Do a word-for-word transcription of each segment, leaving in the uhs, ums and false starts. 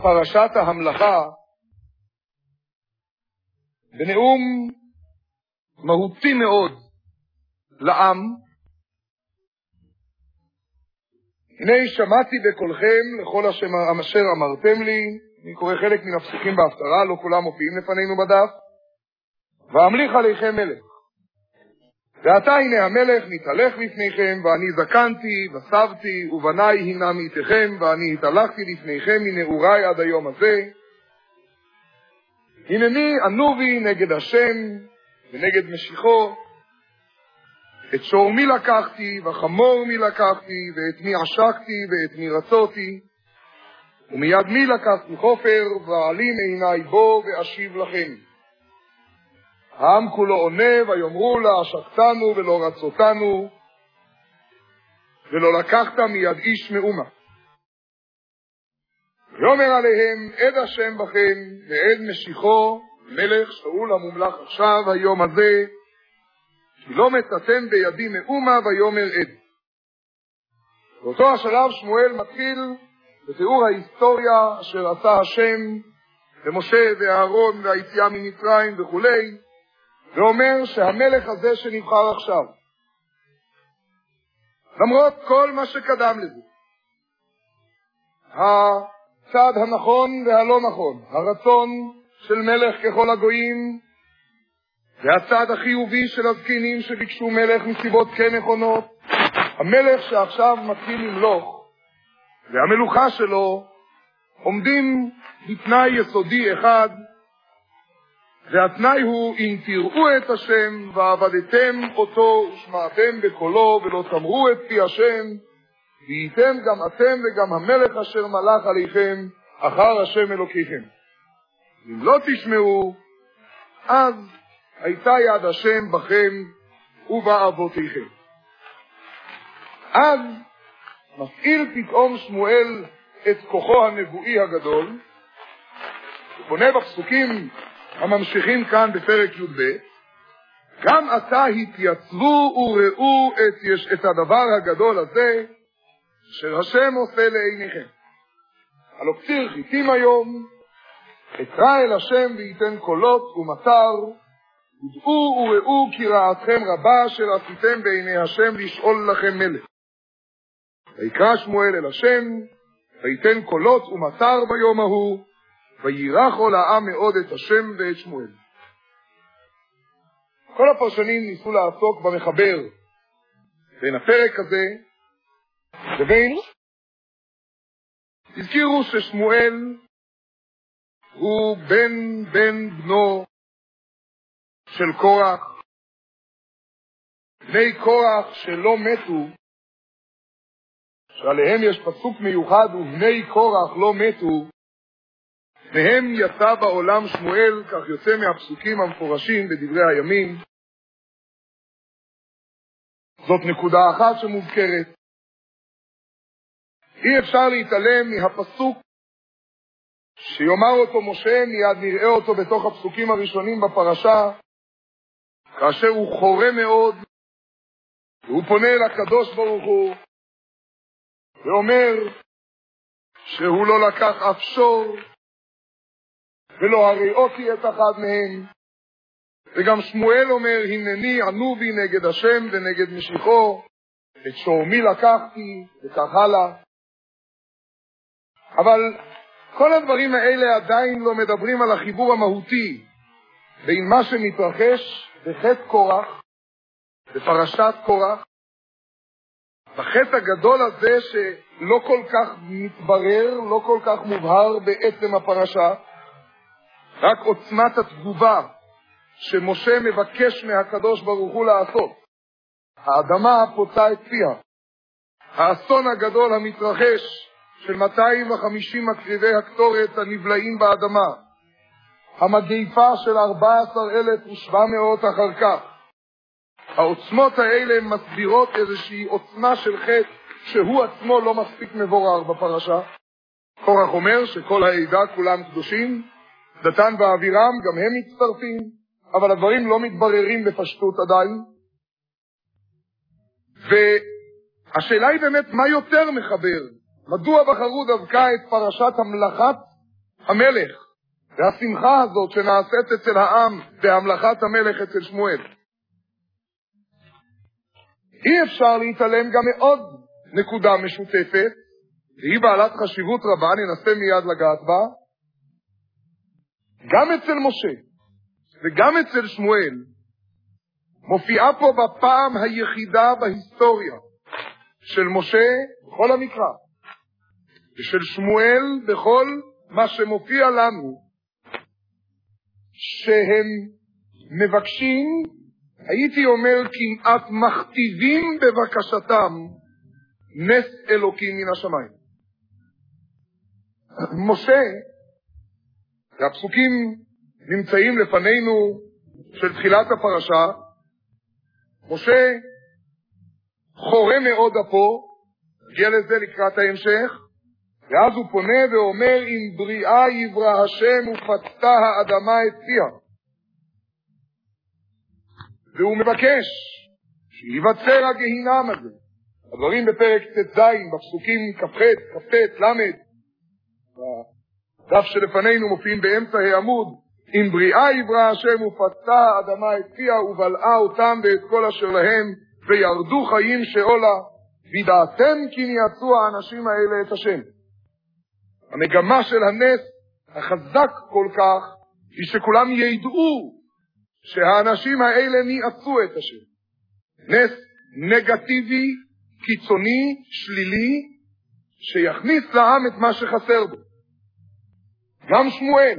פרשת ההמלכה בנאום מהותי מאוד לעם. הנה שמעתי בקולכם לכל אשר אמרתם לי. אני קורא חלק מן הפסוקים בהפטרה, לא כולם מופיעים לפנינו בדף. ואמליך עליכם מלך. ועתה הנה המלך מתהלך לפניכם, ואני זקנתי וסבתי ובניי הינם איתכם, ואני התהלכתי לפניכם מנעוריי עד היום הזה. הנני ענובי נגד השם ונגד משיחו. את שור מי לקחתי וחמור מי לקחתי, ואת מי עשקתי ואת מי רצותי, ומיד מי לקחתי חופר, ואעלים עיניי בו ואשיב לכם. העם כולו עונה ויאמרו לה, עשקתנו ולא רצותנו, ולא לקחת מיד איש מאומה. ויאמר עליהם, עד השם בכם ועד משיחו, מלך שאול המומלך עכשיו היום הזה, כי לא מצאתם בידי מאומה, ויאמר עד. באותו השלב שמואל מתחיל בתיאור ההיסטוריה אשר עשה השם למשה ואהרון והיציאה ממצרים וכו', ואומר שהמלך הזה שנבחר עכשיו, למרות כל מה שקדם לזה, הצד הנכון והלא נכון, הרצון של מלך ככל הגויים, והצד החיובי של הזקנים שביקשו מלך מסיבות כן נכונות, המלך שעכשיו מתחיל למלוך והמלוכה שלו עומדים בתנאי יסודי אחד, והתנאי הוא אם תראו את השם ועבדתם אותו ושמעתם בקולו ולא תמרו את פי השם, וייתם גם אתם וגם המלך אשר מלך עליכם אחר השם אלוקיכם. אם לא תשמעו, אז הייתה יד השם בכם ובאבותיכם. אז מפעיל פתאום שמואל את כוחו הנבואי הגדול, ופונה בפסוקים הממשיכים כאן בפרק י"ב, גם עתה התייצבו וראו את, יש, את הדבר הגדול הזה אשר השם עושה לעיניכם. הלא קציר חיתים היום, אקרא אל השם וייתן קולות ומטר, ודעו וראו כי רעתכם רבה אשר עשיתם בעיני השם לשאול לכם מלך. ויקרא שמואל אל השם, וייתן קולות ומטר ביום ההוא, וירח כל העם מאוד את השם ואת שמואל. כל הפרשנים ניסו לעסוק במחבר בין הפרק הזה לבין, הזכירו ששמואל הוא בן בן בנו של קורח, בני קורח שלא מתו, שעליהם יש פסוק מיוחד, ובני קורח לא מתו, מהם יצא בעולם שמואל, כך יוצא מהפסוקים המפורשים בדברי הימים. זאת נקודה אחת שמוזכרת. אי אפשר להתעלם מהפסוק שיאמר אותו משה, מיד נראה אותו בתוך הפסוקים הראשונים בפרשה, כאשר הוא חורה מאוד, והוא פונה אל הקדוש ברוך הוא, ואומר שהוא לא לקח אף שור, ולא הראיתי את אחד מהם. וגם שמואל אומר, הנני ענובי נגד השם ונגד משיחו, את שורמי לקחתי, וכך הלאה. אבל כל הדברים האלה עדיין לא מדברים על החיבור המהותי בין מה שמתרחש בחטא קורח, בפרשת קורח, בחטא הגדול הזה שלא כל כך מתברר, לא כל כך מובהר בעצם הפרשה, רק עוצמת התגובה שמשה מבקש מהקדוש ברוך הוא לעשות. האדמה פוצעה את פיה. האסון הגדול המתרחש של מאתיים וחמישים מקריבי הקטורת הנבלעים באדמה. המגיפה של ארבעה עשר אלף ושבע מאות אחר כך. העוצמות האלה מסבירות איזושהי עוצמה של חטא שהוא עצמו לא מספיק מבורר בפרשה. קורח אומר שכל העדה כולם קדושים, דתן ואבירם גם הם מצטרפים, אבל הדברים לא מתבררים בפשטות עדיין. והשאלה היא באמת מה יותר מחבר. מדוע בחרו דווקא את פרשת המלכת המלך, והשמחה הזאת שנעשית אצל העם בהמלכת המלך אצל שמואל. אי אפשר להתעלם גם מעוד נקודה משותפת, והיא בעלת חשיבות רבה, ננסה מיד לגעת בה. גם אצל משה וגם אצל שמואל מופיעה פה בפעם היחידה בהיסטוריה של משה בכל המקרא ושל שמואל בכל מה שמופיע לנו, שהם מבקשים, הייתי אומר כמעט מכתיבים בבקשתם, נס אלוקים מן השמיים. משה, והפסוקים נמצאים לפנינו של תחילת הפרשה, משה חורה מאוד אפו, הגיע לזה לקראת ההמשך, ואז הוא פונה ואומר, אם בריאה יברא השם ופצתה האדמה את פיה. והוא מבקש שיווצר הגהינם הזה. הדברים בפרק ט"ז, בפסוקים כ"ח, כ"ט, למד, בדף שלפנינו מופיעים באמצע העמוד, אם בריאה יברא השם ופצתה האדמה את פיה ובלעה אותם ואת כל אשר להם וירדו חיים שאולה, וידעתם כי נייצאו האנשים האלה את השם. המגמה של הנס החזק כל כך היא שכולם ידעו שהאנשים האלה נייצאו את השם. נס נגטיבי, קיצוני, שלילי, שיכניס לעם את מה שחסר בו. גם שמואל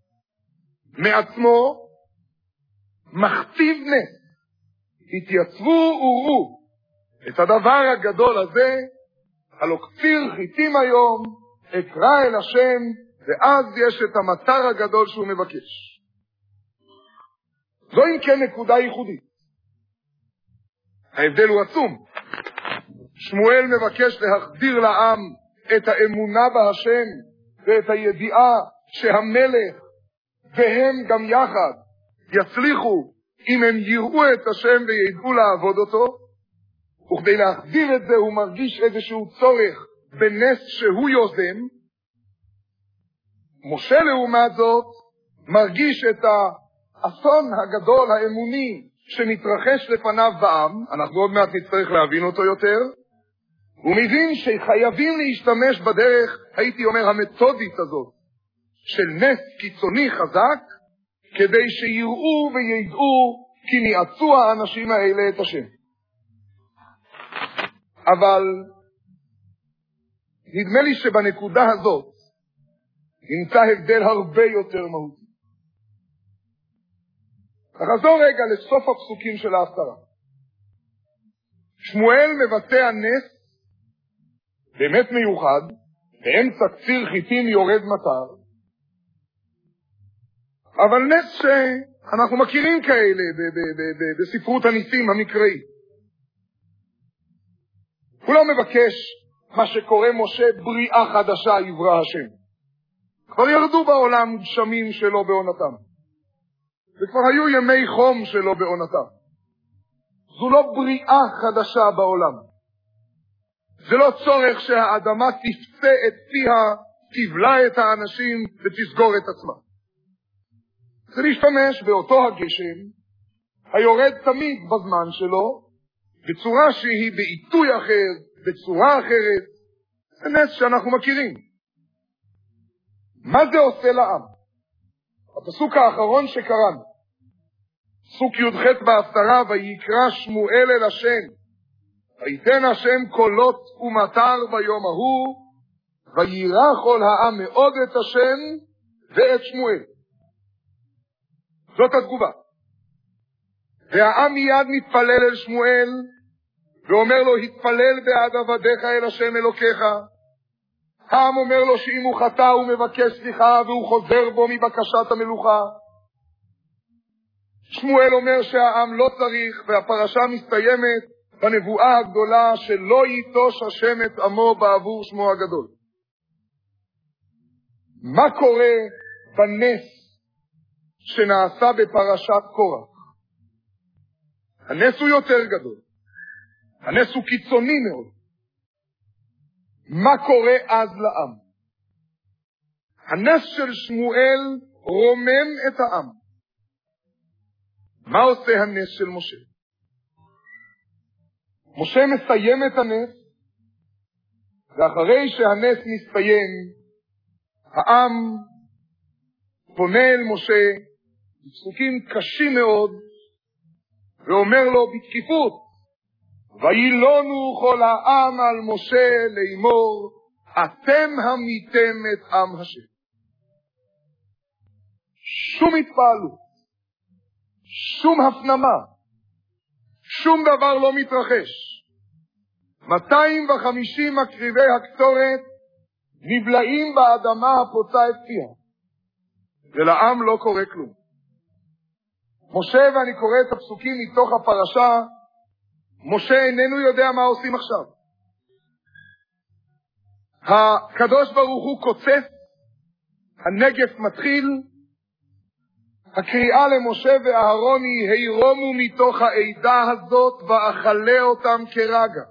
מעצמו מכתיב נס. התייצבו וראו את הדבר הגדול הזה, הלא קציר חיטים היום, אקרא אל השם, ואז יש את המטר הגדול שהוא מבקש. זו אם כן נקודה ייחודית. ההבדל הוא עצום. שמואל מבקש להחדיר לעם את האמונה בהשם, ואת הידיעה שהמלך והם גם יחד יצליחו אם הם יראו את השם וידעו לעבוד אותו, וכדי להחדיר את זה הוא מרגיש איזשהו צורך בנס שהוא יוזם. משה לעומת זאת מרגיש את האסון הגדול האמוני שמתרחש לפניו בעם, אנחנו עוד מעט נצטרך להבין אותו יותר, הוא מבין שחייבים להשתמש בדרך, הייתי אומר, המתודית הזאת, של נס קיצוני חזק, כדי שיראו וידעו כי נייצאו האנשים האלה את השם. אבל נדמה לי שבנקודה הזאת נמצא הבדל הרבה יותר מהותי. נחזור רגע לסוף הפסוקים של ההפטרה. שמואל מבצע נס באמת מיוחד, באמצע קציר חיטים יורד מטר, אבל נס שאנחנו מכירים כאלה בספרות הניסים המקראי. הוא לא מבקש מה שקורא משה בריאה חדשה יברא השם. כבר ירדו בעולם גשמים שלו בעונתם, וכבר היו ימי חום שלו בעונתם. זו לא בריאה חדשה בעולם. זה לא צורך שהאדמה תפצה את פיה, תבלע את האנשים ותסגור את עצמה. זה להשתמש באותו הגשם, היורד תמיד בזמן שלו, בצורה שהיא בעיתוי אחר, בצורה אחרת. זה נס שאנחנו מכירים. מה זה עושה לעם? הפסוק האחרון שקראנו, פסוק י"ח בהפטרה, ויקרא שמואל אל השם, ויתן השם קולות ומטר ביום ההוא, וירא כל העם מאוד את השם ואת שמואל. זאת התגובה. והעם מיד מתפלל אל שמואל, ואומר לו, התפלל בעד עבדיך אל השם אלוקיך. העם אומר לו שאם הוא חטא הוא מבקש סליחה, והוא חוזר בו מבקשת המלוכה. שמואל אומר שהעם לא צריך, והפרשה מסתיימת בנבואה הגדולה שלא ייטוש השם את עמו בעבור שמו הגדול. מה קורה בנס שנעשה בפרשת קורח? הנס הוא יותר גדול. הנס הוא קיצוני מאוד. מה קורה אז לעם? הנס של שמואל רומם את העם. מה עושה הנס של משה? משה מסיים את הנס, ואחרי שהנס מסתיים, העם פונה אל משה בפסוקים קשים מאוד, ואומר לו בתקיפות, וילונו כל העם על משה לאמור, אתם המיתם את עם השם. שום התפעלות, שום הפנמה, שום דבר לא מתרחש. מאתיים וחמישים מקריבי הקטורת נבלעים באדמה הפוצה את פיה, ולעם לא קורה כלום. משה, ואני קורא את הפסוקים מתוך הפרשה, משה איננו יודע מה עושים עכשיו. הקדוש ברוך הוא קוצף, הנגף מתחיל, הקריאה למשה ואהרון היא, הירומו מתוך העדה הזאת ואכלה אותם כרגע.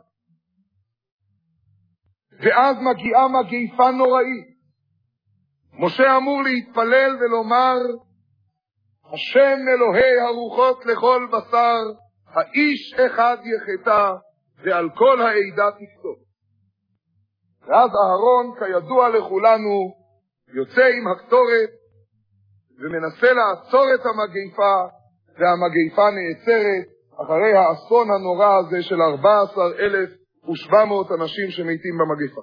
ואז מגיעה מגפה נוראית. משה אמור להתפלל ולומר, השם אלוהי הרוחות לכל בשר, האיש אחד יחטא, ועל כל העדה תכתוב. ואז אהרון, כידוע לכולנו, יוצא עם הקטורת, ומנסה לעצור את המגפה, והמגפה נעצרת אחרי האסון הנורא הזה של ארבעה עשר אלף ושבע מאות אנשים שמתים במגפה.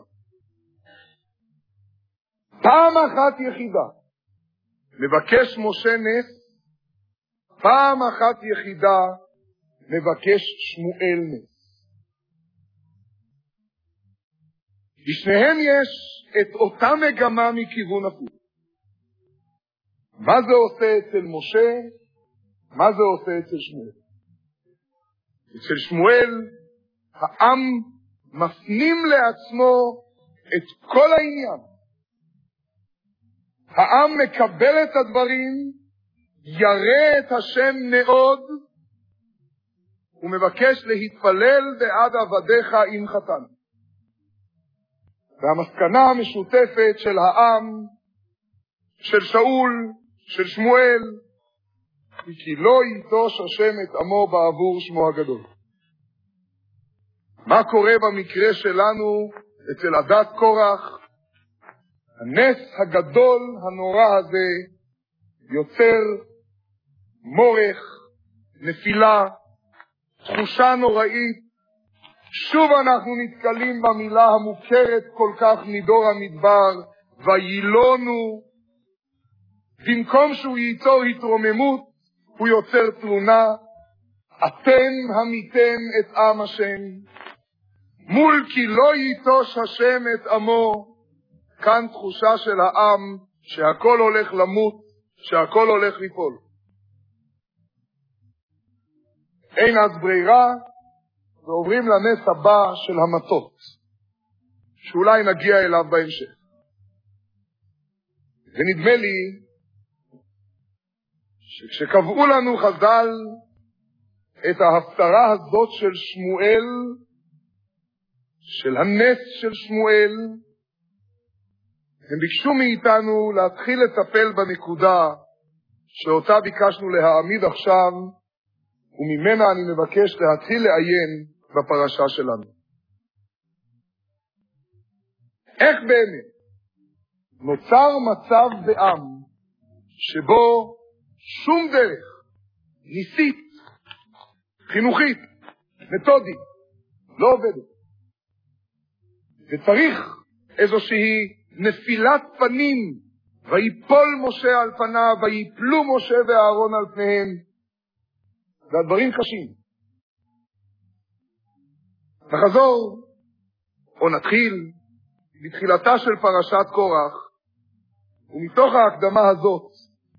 פעם אחת יחידה מבקש משה נס, פעם אחת יחידה מבקש שמואל נס. בשניהם יש את אותה מגמה מכיוון הפוך. מה זה עושה אצל משה? מה זה עושה אצל שמואל? אצל שמואל העם מפנים לעצמו את כל העניין. העם מקבל את הדברים, ירא את השם מאוד, ומבקש להתפלל בעד עבדיך עם חתן. והמסקנה המשותפת של העם, של שאול, של שמואל, היא כי לא ייטוש השם את עמו בעבור שמו הגדול. מה קורה במקרה שלנו אצל עדת קורח? הנס הגדול הנורא הזה יוצר מורך, נפילה, תחושה נוראית. שוב אנחנו נתקלים במילה המוכרת כל כך מדור המדבר, וילונו. במקום שהוא ייצור התרוממות, הוא יוצר תלונה. אתם המיתם את עם השם, מול כי לא ייטוש השם את עמו. כאן תחושה של העם שהכל הולך למות, שהכל הולך ליפול. אין אז ברירה, ועוברים לנס הבא של המתות, שאולי נגיע אליו בהמשך. ונדמה לי שכשקבעו לנו חז"ל את ההפטרה הזאת של שמואל, של הנס של שמואל, הם ביקשו מאיתנו להתחיל לטפל בנקודה שאותה ביקשנו להעמיד עכשיו, וממנה אני מבקש להתחיל לעיין בפרשה שלנו. איך באמת נוצר מצב בעם שבו שום דרך ניסית, חינוכית, מתודית, לא עובדת, וצריך איזושהי נפילת פנים, ויפול משה על פניו, ויפלו משה ואהרון על פניהם, והדברים קשים. נחזור, או נתחיל, בתחילתה של פרשת קורח, ומתוך ההקדמה הזאת,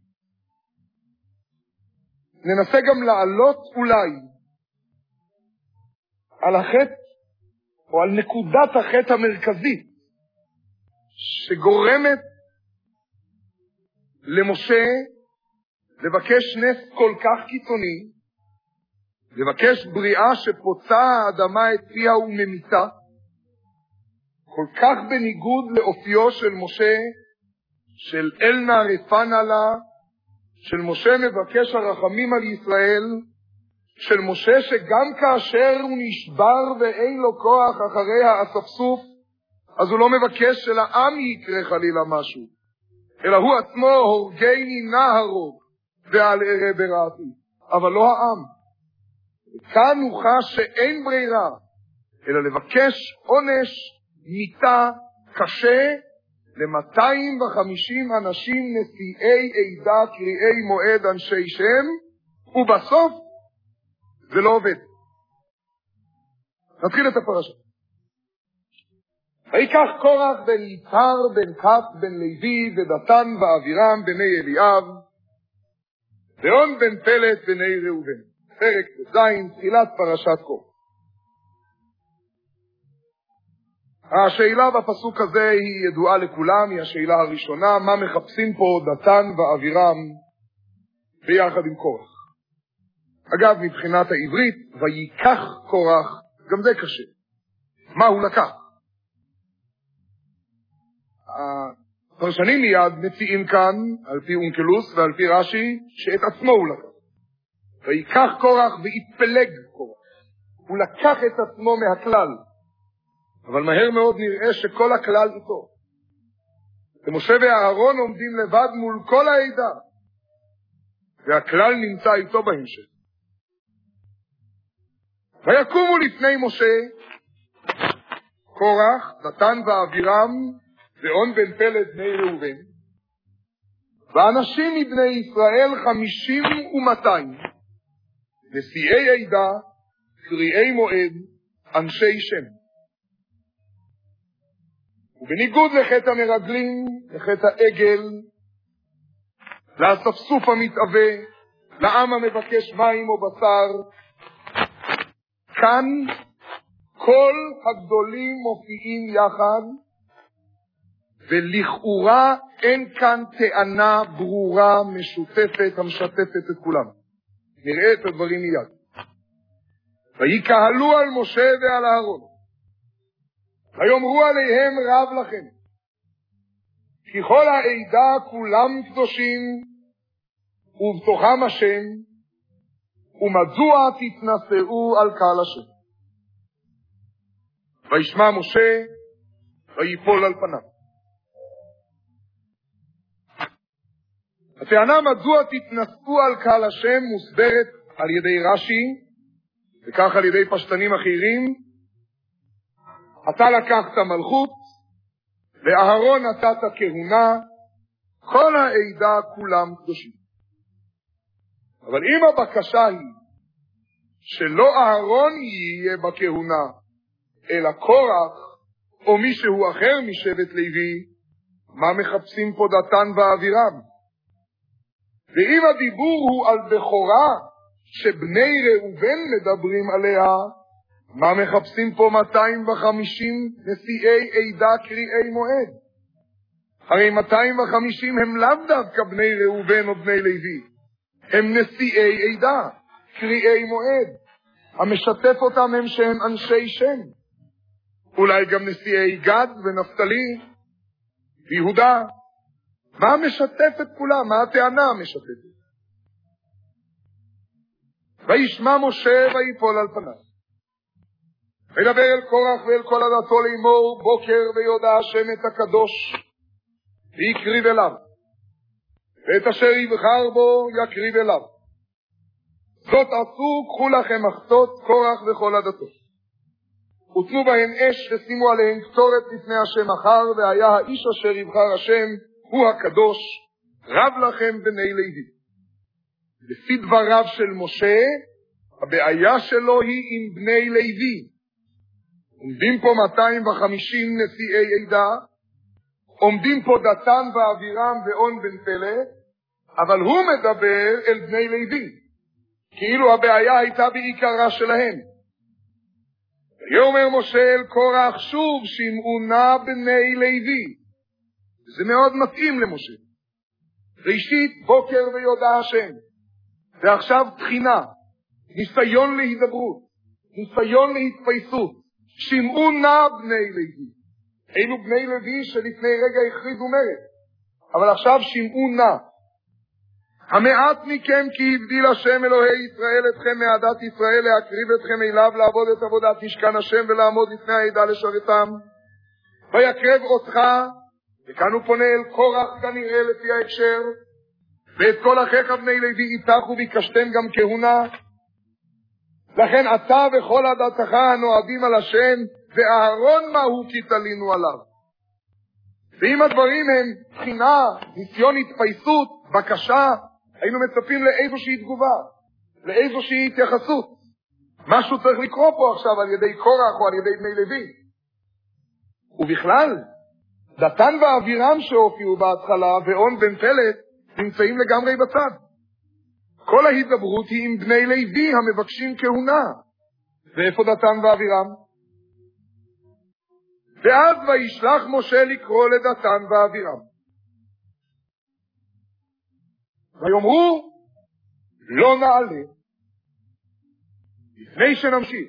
ננסה גם לעלות אולי על החטא, או על נקודת החטא המרכזית, שגורמת למשה לבקש נס כל כך קיצוני, לבקש בריאה שפוצה האדמה את פיה וממיתה, כל כך בניגוד לאופיו של משה, של אלנה רפנה לה, של משה מבקש הרחמים על ישראל, של משה שגם כאשר הוא נשבר ואין לו כוח אחרי האספסוף, אז הוא לא מבקש שלעם יקרה חלילה משהו, אלא הוא עצמו הורגני נהרוג ועל ערה בראתי, אבל לא העם. כאן הוא חש שאין ברירה, אלא לבקש עונש מיתה קשה ל-מאתיים וחמישים אנשים נשיאי עדה קריאי מועד אנשי שם, ובסוף זה לא עובד. נתחיל את הפרשה. ויקח קורח בן יצהר בן כת בן לוי ודתן ואבירם בני אליאב ואון בן פלט בני ראובן. פרק זין, תחילת פרשת קורח. השאלה בפסוק הזה היא ידועה לכולם, היא השאלה הראשונה, מה מחפשים פה דתן ואבירם ביחד עם קורח. אגב, מבחינת העברית, ויקח קורח, גם זה קשה. מה הוא לקח? הפרשנים מיד מציעים כאן, על פי אונקלוס ועל פי רש"י, שאת עצמו הוא לקח. ויקח קורח והתפלג קורח. הוא לקח את עצמו מהכלל. אבל מהר מאוד נראה שכל הכלל איתו. ומשה ואהרון עומדים לבד מול כל העדה, והכלל נמצא איתו בהמשך. ויקומו לפני משה קורח, דתן ואבירם, ואון בן פלט בני ראובן, ואנשים מבני ישראל חמישים ומאתיים, נשיאי עדה, קריאי מועד, אנשי שם. ובניגוד לחטא המרגלים, לחטא העגל, לאספסוף המתאווה, לעם המבקש מים או בשר, כאן כל הגדולים מופיעים יחד, ולכאורה אין כאן טענה ברורה משותפת המשתפת את כולם. נראה את הדברים מיד. ויקהלו על משה ועל אהרון, ויאמרו עליהם רב לכם, כי כל העדה כולם קדושים, ובתוכם השם, ומדוע תתנשאו על קהל השם. וישמע משה, ויפול על פניו. הטענה מדוע תתנשאו על קהל השם מוסברת על ידי רש"י, וכך על ידי פשטנים אחרים. אתה לקחת מלכות, לאהרון נתת כהונה, כל העדה כולם קדושים. אבל אם הבקשה היא שלא אהרון יהיה בכהונה, אלא קורח או מישהו אחר משבט לוי, מה מחפשים פה דתן ואבירם? ואם הדיבור הוא על בכורה שבני ראובן מדברים עליה, מה מחפשים פה מאתיים וחמישים נשיאי עדה קריאי מועד? הרי מאתיים וחמישים הם לאו דווקא בני ראובן או בני לוי, הם נשיאי עדה, קריאי מועד. המשתף אותם הם שהם אנשי שם. אולי גם נשיאי גד ונפתלי ויהודה. מה משתף את כולם? מה הטענה המשתפת? וישמע משה ויפול על פניו. וידבר אל קורח ואל כל עדתו לאמור, בוקר ויודע השם את הקדוש, ויקריב אליו, ואת אשר יבחר בו יקריב אליו. זאת עשו, קחו לכם מחטות קורח וכל עדתו. ותנו בהן אש ושימו עליהן קטורת לפני השם אחר, והיה האיש אשר יבחר השם, הוא הקדוש, רב לכם בני לוי. לפי דבריו של משה, הבעיה שלו היא עם בני לוי. עומדים פה מאתיים וחמישים נשיאי עדה, עומדים פה דתן ואבירם ואון בן פלט, אבל הוא מדבר אל בני לוי, כאילו הבעיה הייתה בעיקרה שלהם. ויאמר משה אל קורח, שוב שמעו נא בני לוי. זה מאוד מתאים למשה. ראשית בוקר ויודע השם, ועכשיו תחינה, ניסיון להידברות, ניסיון להתפייסות. שמעו נא בני לוי. אלו בני לוי שלפני רגע הכריזו מרד, אבל עכשיו שמעו נא. המעט מכם כי הבדיל השם אלוהי ישראל אתכם מעדת ישראל להקריב אתכם אליו לעבוד את עבודת משכן השם ולעמוד לפני העדה לשרתם. ויקרב אותך, וכאן הוא פונה אל קורח כנראה לפי ההקשר, ואת כל אחיך בני לוי איתך וביקשתם גם כהונה. לכן אתה וכל עדתך הנועדים על השם, ואהרון מהו כי תלינו עליו. ואם הדברים הם בחינה, ניסיון התפייסות, בקשה, היינו מצפים לאיזושהי תגובה, לאיזושהי התייחסות. משהו צריך לקרוא פה עכשיו על ידי קורח או על ידי בני לוי. ובכלל, דתן ואבירם שהופיעו בהתחלה ואון בן פלט נמצאים לגמרי בצד. כל ההתדברות היא עם בני לוי המבקשים כהונה. ואיפה דתן ואבירם? ואז וישלח משה לקרוא לדתן ואבירם. ויאמרו, לא נעלה. לפני שנמשיך.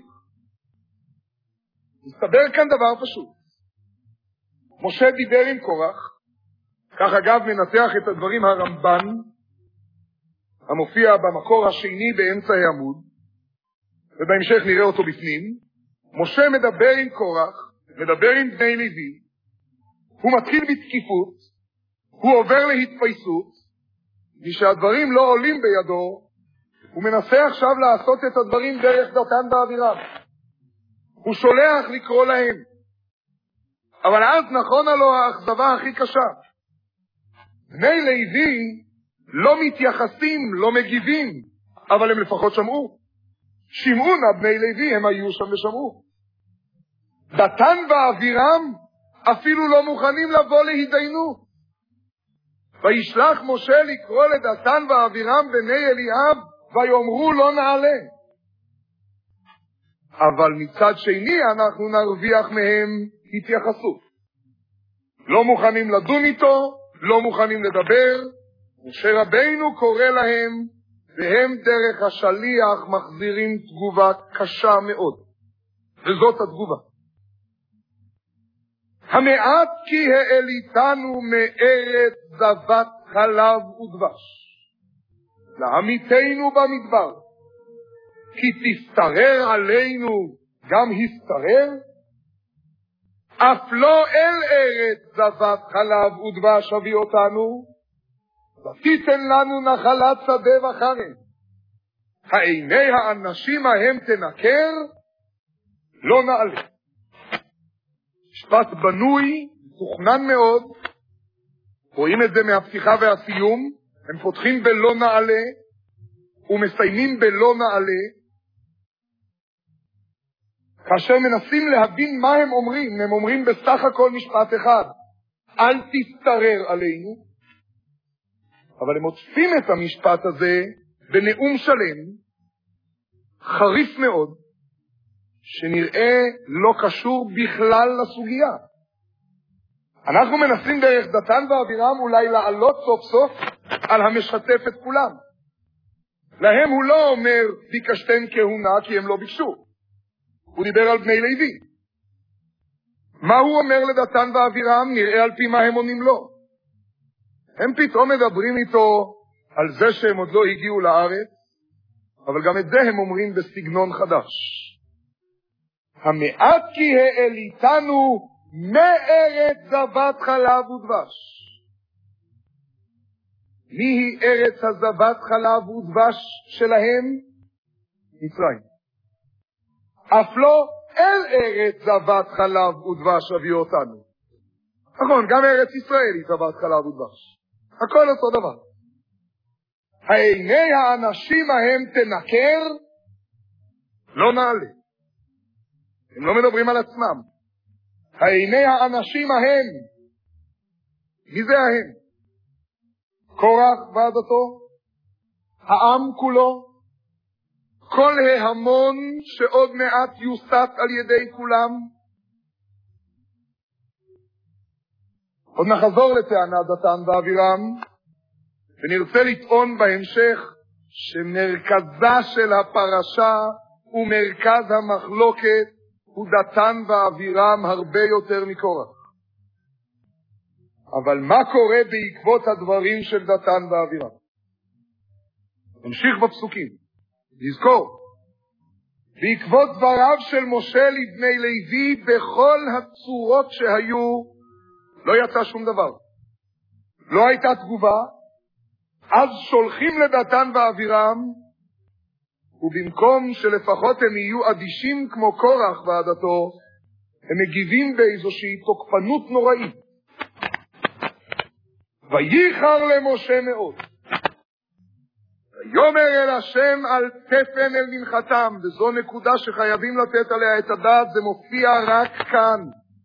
מסתבר כאן דבר פשוט. משה דיבר עם קורח, כך אגב מנתח את הדברים הרמב"ן, המופיע במקור השני באמצע העמוד, ובהמשך נראה אותו בפנים. משה מדבר עם קורח, מדבר עם בני לוי, הוא מתחיל בתקיפות, הוא עובר להתפייסות, משהדברים לא עולים בידו, הוא מנסה עכשיו לעשות את הדברים דרך דתן ואבירם. הוא שולח לקרוא להם. אבל אז נכונה לו האכזבה הכי קשה. בני לוי לא מתייחסים, לא מגיבים, אבל הם לפחות שמעו. שמעו נא בני לוי, הם היו שם ושמעו. דתן ואבירם אפילו לא מוכנים לבוא להידיינות. וישלח משה לקרוא לדתן ואבירם בני אליאב, ויאמרו לא נעלה. אבל מצד שני אנחנו נרוויח מהם התייחסות. לא מוכנים לדון איתו, לא מוכנים לדבר. משה רבינו קורא להם, והם דרך השליח מחזירים תגובה קשה מאוד. וזאת התגובה. המעט כי העליתנו מארץ זבת חלב ודבש, לעמיתנו במדבר, כי תסתרר עלינו גם הסתרר, אף לא אל ארץ זבת חלב ודבש הביא אותנו, ותיתן לנו נחלת שדה וחרם. העיני האנשים ההם תנקר, לא נעלה. משפט בנוי, תוכנן מאוד, רואים את זה מהפתיחה והסיום, הם פותחים בלא נעלה, ומסיימים בלא נעלה, כאשר מנסים להבין מה הם אומרים, הם אומרים בסך הכל משפט אחד, אל תסתרר עלינו, אבל הם עוטפים את המשפט הזה בנאום שלם, חריף מאוד, שנראה לא קשור בכלל לסוגיה. אנחנו מנסים דרך דתן ואבירם אולי לעלות סוף סוף על המשתף את כולם. להם הוא לא אומר ביקשתם כהונה כי הם לא ביקשו. הוא דיבר על בני לוי. מה הוא אומר לדתן ואבירם? נראה על פי מה הם עונים לו. הם פתאום מדברים איתו על זה שהם עוד לא הגיעו לארץ, אבל גם את זה הם אומרים בסגנון חדש. המעט כי העליתנו מארץ זבת חלב ודבש. מי היא ארץ הזבת חלב ודבש שלהם? מצרים. אף לא אל ארץ זבת חלב ודבש הביא אותנו. נכון, גם ארץ ישראל היא זבת חלב ודבש. הכל אותו דבר. העיני האנשים ההם תנקר, לא נעלה. הם לא מדברים על עצמם. העיני האנשים ההם, מי זה ההם? קורח ועדתו, העם כולו, כל ההמון שעוד מעט יוסת על ידי כולם. עוד נחזור לטענה דתן ואבירם, ונרצה לטעון בהמשך שמרכזה של הפרשה ומרכז המחלוקת הוא דתן ואבירם הרבה יותר מקורח. אבל מה קורה בעקבות הדברים של דתן ואבירם? נמשיך בפסוקים. נזכור. בעקבות דבריו של משה לבני לוי בכל הצורות שהיו, לא יצא שום דבר. לא הייתה תגובה. אז שולחים לדתן ואבירם, ובמקום שלפחות הם יהיו אדישים כמו קורח ועדתו, הם מגיבים באיזושהי תוקפנות נוראית. וייחר למשה מאוד. ויאמר אל השם על תפן אל מנחתם, וזו נקודה שחייבים לתת עליה את הדעת, זה מופיע רק כאן.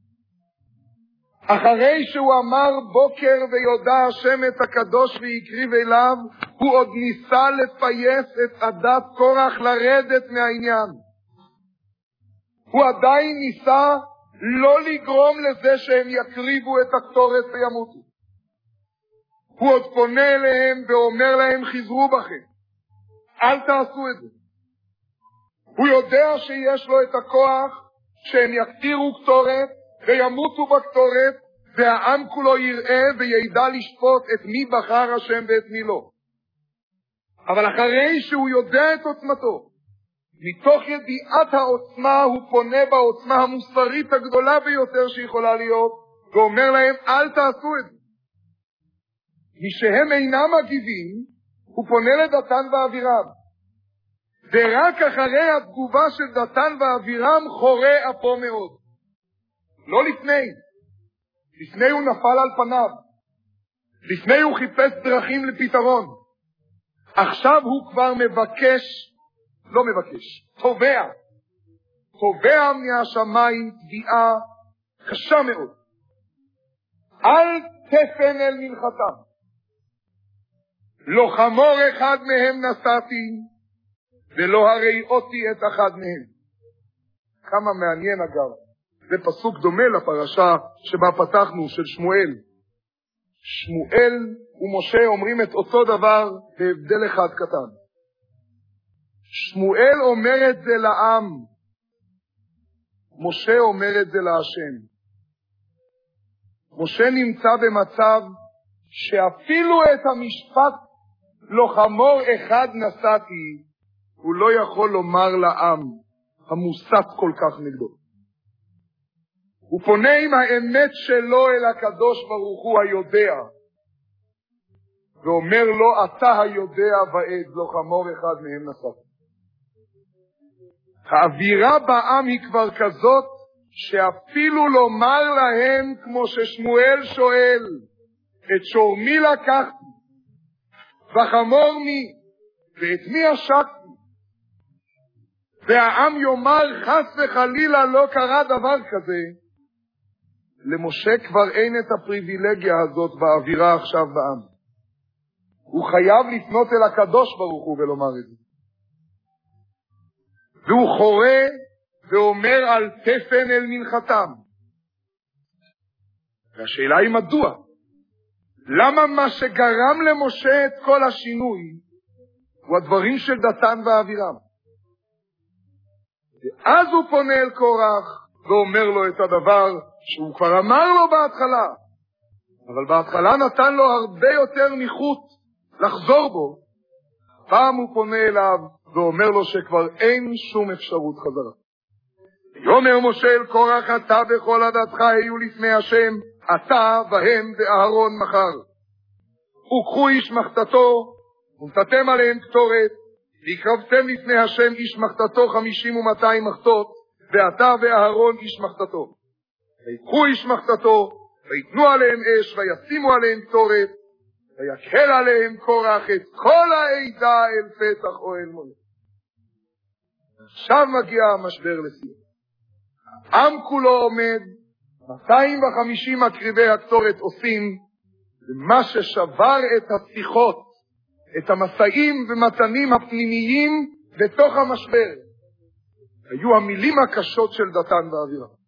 אחרי שהוא אמר בוקר ויודע השם את הקדוש ויקריב אליו, הוא עוד ניסה לפייס את עדת קורח לרדת מהעניין. הוא עדיין ניסה לא לגרום לזה שהם יקריבו את הקטורת וימותו. הוא עוד פונה אליהם ואומר להם חזרו בכם, אל תעשו את זה. הוא יודע שיש לו את הכוח שהם יקטירו קטורת וימותו בקטורת, והעם כולו יראה וידע לשפוט את מי בחר השם ואת מי לא. אבל אחרי שהוא יודע את עוצמתו, מתוך ידיעת העוצמה הוא פונה בעוצמה המוסרית הגדולה ביותר שיכולה להיות, ואומר להם אל תעשו את זה. משהם אינם מגיבים, הוא פונה לדתן ואבירם. ורק אחרי התגובה של דתן ואבירם חורה אפו מאוד. לא לפני. לפני הוא נפל על פניו. לפני הוא חיפש דרכים לפתרון. עכשיו הוא כבר מבקש, לא מבקש, תובע. תובע מהשמיים תביעה קשה מאוד. אל תפן אל מנחתם. לא חמור אחד מהם נשאתי, ולא הראיתי את אחד מהם. כמה מעניין אגב. זה פסוק דומה לפרשה שבה פתחנו, של שמואל. שמואל ומשה אומרים את אותו דבר בהבדל אחד קטן. שמואל אומר את זה לעם, משה אומר את זה להשם. משה נמצא במצב שאפילו את המשפט לא חמור אחד נשאתי, הוא לא יכול לומר לעם המוסת כל כך נגדו. הוא פונה עם האמת שלו אל הקדוש ברוך הוא היודע, ואומר לו אתה היודע ועד, לא חמור אחד מהם נשאתי. האווירה בעם היא כבר כזאת שאפילו לומר להם כמו ששמואל שואל, את שור מי לקחתי וחמור מי ואת מי עשקתי, והעם יאמר חס וחלילה לא קרה דבר כזה. למשה כבר אין את הפריבילגיה הזאת באווירה עכשיו בעם. הוא חייב לפנות אל הקדוש ברוך הוא ולומר את זה. והוא חורה ואומר על תפן אל מנחתם. והשאלה היא מדוע? למה מה שגרם למשה את כל השינוי הוא הדברים של דתן ואבירם? ואז הוא פונה אל קורח ואומר לו את הדבר שהוא כבר אמר לו בהתחלה, אבל בהתחלה נתן לו הרבה יותר ניחוט לחזור בו. פעם הוא פונה אליו ואומר לו שכבר אין שום אפשרות חזרה. יאמר משה אל קורח, אתה בכל עדתך היו לפני השם, אתה והם ואהרון מחר. וקחו איש מחתתו, ונתתם עליהם קטורת, והקרבתם לפני השם איש מחתתו חמישים ומאתיים מחתות, ואתה ואהרון איש מחתתו. ויקחו איש מחתתו, ויתנו עליהם אש, וישימו עליהם קטורת, ויקהל עליהם קורח את כל העדה אל פתח אוהל מועד. עכשיו מגיע המשבר לסיום. העם כולו עומד, מאתיים וחמישים מקריבי הקטורת עושים, ומה ששבר את השיחות, את המסעים ומתנים הפנימיים בתוך המשבר, היו המילים הקשות של דתן ואבירם.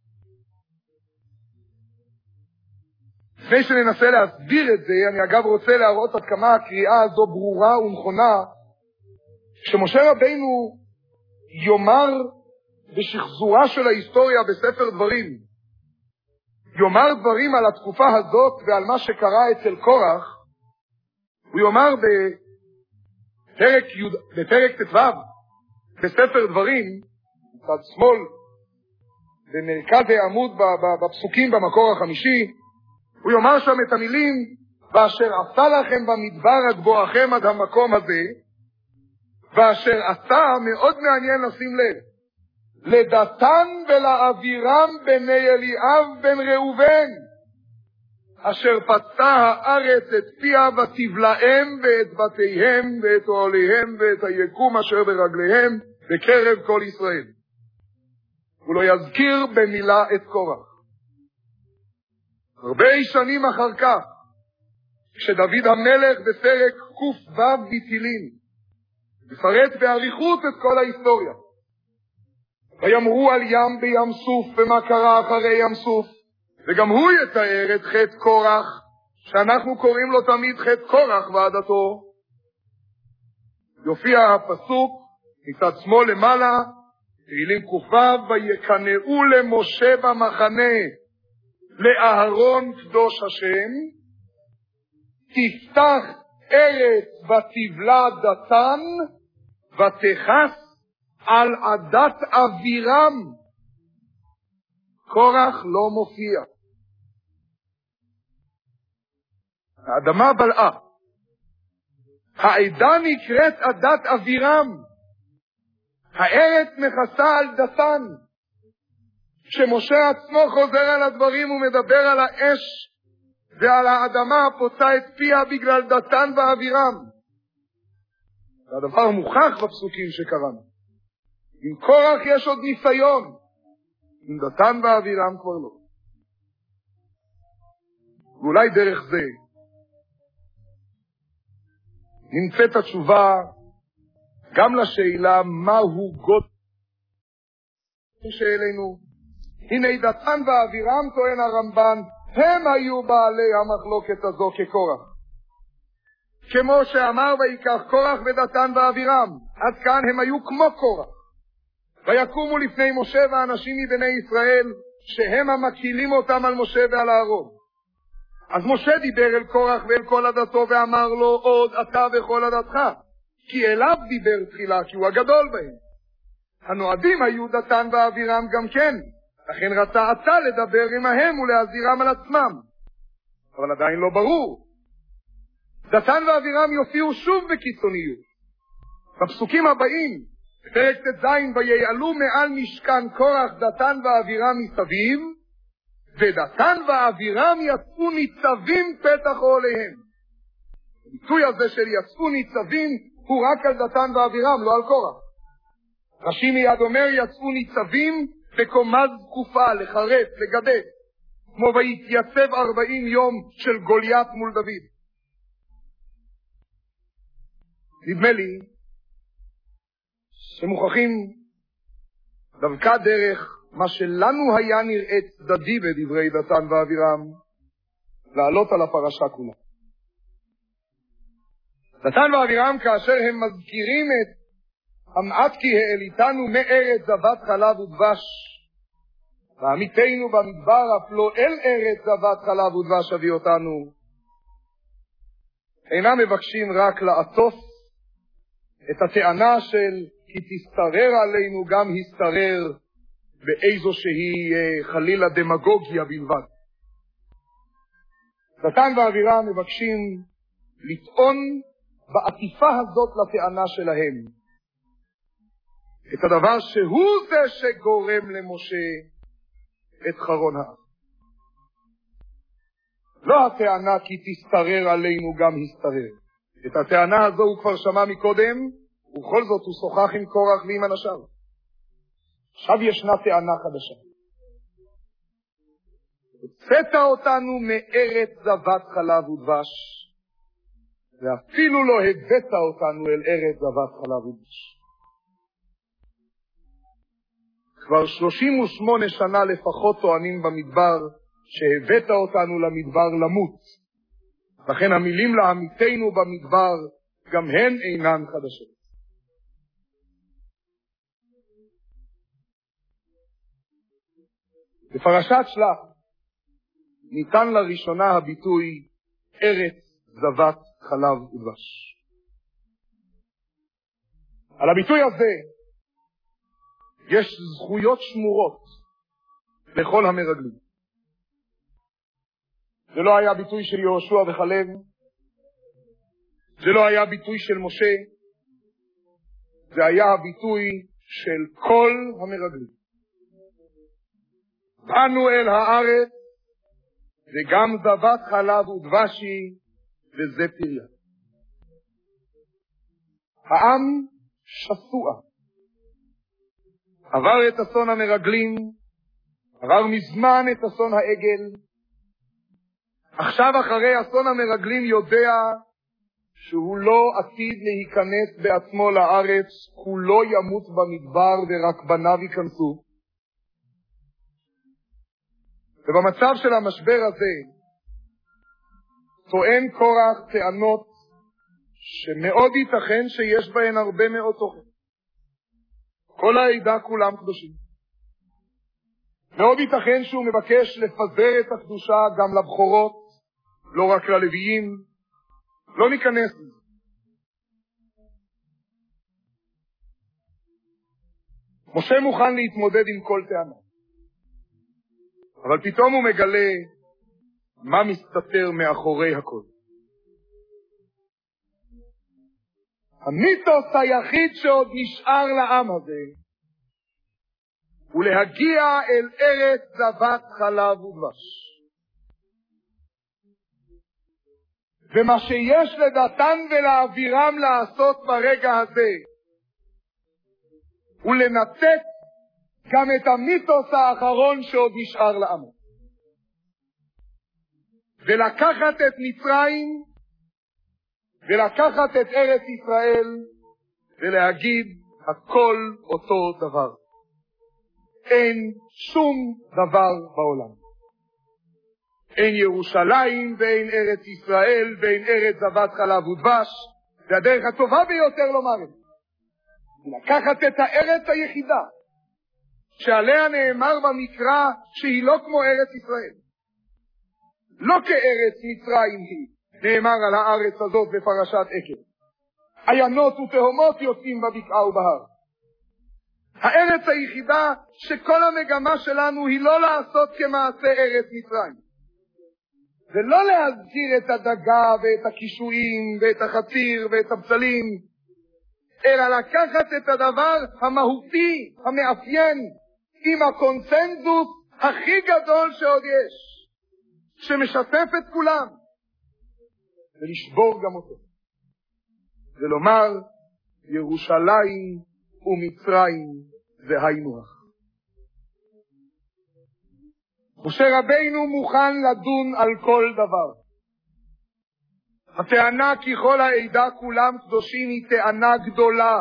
לפני שננסה להסביר את זה, אני אגב רוצה להראות עד כמה הקריאה הזו ברורה ונכונה, כשמשה רבינו יאמר בשחזורה של ההיסטוריה בספר דברים, יאמר דברים על התקופה הזאת ועל מה שקרה אצל קורח, הוא יאמר בפרק, י', בפרק ט"ו, בספר דברים, בצד שמאל, במרכז העמוד בפסוקים במקור החמישי, הוא יאמר שם את המילים, ואשר עשה לכם במדבר הגבוהכם עד המקום הזה, ואשר עשה, מאוד מעניין לשים לב, לדתן ולאבירם בני אליאב בן ראובן, אשר פצע הארץ את פיה ותבלעם ואת בתיהם ואת אוהליהם ואת היקום אשר ברגליהם בקרב כל ישראל. הוא לא יזכיר במילה את קורח. הרבה שנים אחר כך, כשדוד המלך בפרק ק"ו בתהילים, מפרט באריכות את כל ההיסטוריה. ויאמרו על ים בים סוף ומה קרה אחרי ים סוף, וגם הוא יתאר את חטא קורח, שאנחנו קוראים לו תמיד חטא קורח ועדתו. יופיע הפסוק מצד שמאל למעלה, תהילים ק"ו, ויקנאו למשה במחנה לאהרון קדוש השם, תפתח ארץ ותבלע דתן ותכס על עדת אבירם. קורח לא מופיע. האדמה בלעה. העדה נקראת עדת אבירם. הארץ מכסה על דתן. כשמשה עצמו חוזר על הדברים ומדבר על האש ועל האדמה הפוצה את פיה בגלל דתן ואבירם. והדבר מוכח בפסוקים שקראנו. עם קורח יש עוד ניסיון, עם דתן ואבירם כבר לא. ואולי דרך זה נמצאת התשובה גם לשאלה מהו גודל שאלינו. הנה דתן ואבירם, טוען הרמב"ן, הם היו בעלי המחלוקת הזו כקורח. כמו שאמר ויקח קורח ודתן ואבירם, עד כאן הם היו כמו קורח. ויקומו לפני משה ואנשים מבני ישראל, שהם המקילים אותם על משה ועל אהרון. אז משה דיבר אל קורח ואל כל עדתו ואמר לו, עוד אתה וכל עדתך, כי אליו דיבר תחילה, כי הוא הגדול בהם. הנועדים היו דתן ואבירם גם כן, לכן רצה אתה לדבר עמהם ולהזהירם על עצמם. אבל עדיין לא ברור. דתן ואבירם יופיעו שוב בקיצוניות. בפסוקים הבאים, בפרק ט"ז, ויעלו מעל משכן קורח דתן ואבירם מסביב, ודתן ואבירם יצאו ניצבים פתח אוהליהם. הביטוי הזה של יצאו ניצבים הוא רק על דתן ואבירם, לא על קורח. רש"י מיד אומר יצאו ניצבים בקומה זקופה, לחרט, לגדף, כמו ויתייצב ארבעים יום של גוליית מול דוד. נדמה לי שמוכרחים דווקא דרך מה שלנו היה נראה צדדי בדברי דתן ואבירם לעלות על הפרשה כולה. דתן ואבירם כאשר הם מזכירים את המעט כי העליתנו מארץ זבת חלב ודבש ועמיתנו במדבר אף לא אל ארץ זבת חלב ודבש הביא אותנו, אינם מבקשים רק לעטוף את הטענה של כי תסתרר עלינו גם הסתרר באיזו שהיא חלילה דמגוגיה בלבד. דתן ואבירם מבקשים לטעון בעטיפה הזאת לטענה שלהם את הדבר שהוא זה שגורם למשה את חרון האף. לא הטענה כי תסתרר עלינו גם הסתרר. את הטענה הזו הוא כבר שמע מקודם, ובכל זאת הוא שוחח עם קורח ועם אנשיו. עכשיו ישנה טענה חדשה. הוצאת אותנו מארץ זבת חלב ודבש, ואפילו לא הבאת אותנו אל ארץ זבת חלב ודבש. כבר שלושים ושמונה שנה לפחות טוענים במדבר שהבאת אותנו למדבר למות. לכן המילים לעמיתנו במדבר גם הן אינן חדשות. בפרשת שלח ניתן לראשונה הביטוי ארץ זבת חלב ודבש. על הביטוי הזה יש זכויות שמורות לכל המרגלים. זה לא היה ביטוי של יהושע וחלב, זה לא היה ביטוי של משה, זה היה הביטוי של כל המרגלים. באנו אל הארץ, וגם זבת חלב ודבשי, וזה פריה. העם שסוע. עבר את אסון המרגלים, עבר מזמן את אסון העגל. עכשיו אחרי אסון המרגלים יודע שהוא לא עתיד להיכנס בעצמו לארץ, כולו ימות במדבר ורק בניו ייכנסו. ובמצב של המשבר הזה טוען קורח טענות שמאוד ייתכן שיש בהן הרבה מאוד תוכן. כל העדה כולם קדושים. מאוד ייתכן שהוא מבקש לפזר את הקדושה גם לבחורות, לא רק ללוויים. לא ניכנס לזה. משה מוכן להתמודד עם כל טענה. אבל פתאום הוא מגלה מה מסתתר מאחורי הכל. המיתוס היחיד שעוד נשאר לעם הזה הוא להגיע אל ארץ זבת חלב ודבש. ומה שיש לדתן ולאבירם לעשות ברגע הזה הוא לנתק גם את המיתוס האחרון שעוד נשאר לעם. ולקחת את מצרים ולקחת את ארץ ישראל ולהגיד הכל אותו דבר. אין שום דבר בעולם. אין ירושלים ואין ארץ ישראל ואין ארץ זבת חלב ודבש. זה הדרך הטובה ביותר לומר את זה. לקחת את הארץ היחידה שעליה נאמר במקרא שהיא לא כמו ארץ ישראל. לא כארץ מצרים היא. נאמר על הארץ הזאת בפרשת עקב. עיינות ותהומות יוצאים בבקעה ובהר. הארץ היחידה שכל המגמה שלנו היא לא לעשות כמעשה ארץ מצרים. ולא להזכיר את הדגה ואת הקישואים ואת החציר ואת הבצלים, אלא לקחת את הדבר המהותי, המאפיין, עם הקונצנזוס הכי גדול שעוד יש, שמשתף את כולם, ולשבור גם אותו. ולומר, ירושלים ומצרים זה היינו הך. משה רבינו מוכן לדון על כל דבר. הטענה כי כל העדה כולם קדושים היא טענה גדולה.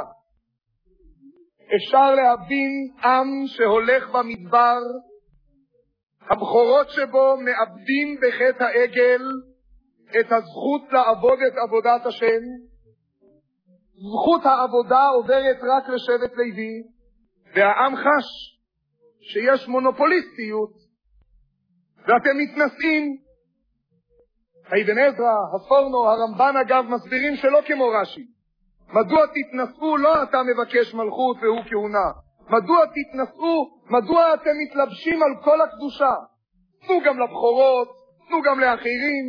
אפשר להבין עם שהולך במדבר, הבחורות שבו מאבדים בחטא העגל את הזכות לעבוד את עבודת השם. זכות העבודה עוברת רק לשבט לוי, והעם חש שיש מונופוליסטיות, ואתם מתנשאים. אבן עזרא, הספורנו, הרמב"ן אגב מסבירים שלא כמו רש"י. מדוע תתנשאו? לא אתה מבקש מלכות והוא כהונה. מדוע תתנשאו? מדוע אתם מתלבשים על כל הקדושה? תנו גם לבחורות, תנו גם לאחרים.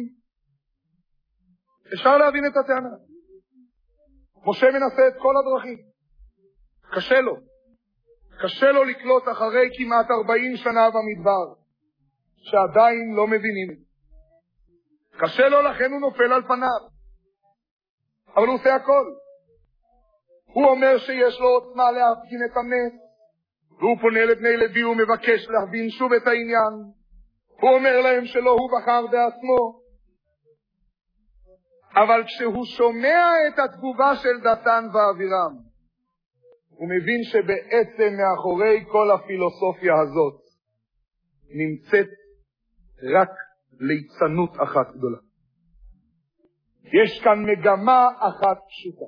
אפשר להבין את הטענה. משה מנסה את כל הדרכים. קשה לו. קשה לו לקלוט אחרי כמעט ארבעים שנה במדבר, שעדיין לא מבינים את זה. קשה לו, לכן הוא נופל על פניו. אבל הוא עושה הכל. הוא אומר שיש לו עוצמה להפגין את הנס, והוא פונה לבני לוי ומבקש להבין שוב את העניין. הוא אומר להם שלא הוא בחר בעצמו. אבל כשהוא שומע את התגובה של דתן ואבירם, הוא מבין שבעצם מאחורי כל הפילוסופיה הזאת נמצאת רק ליצנות אחת גדולה. יש כאן מגמה אחת פשוטה.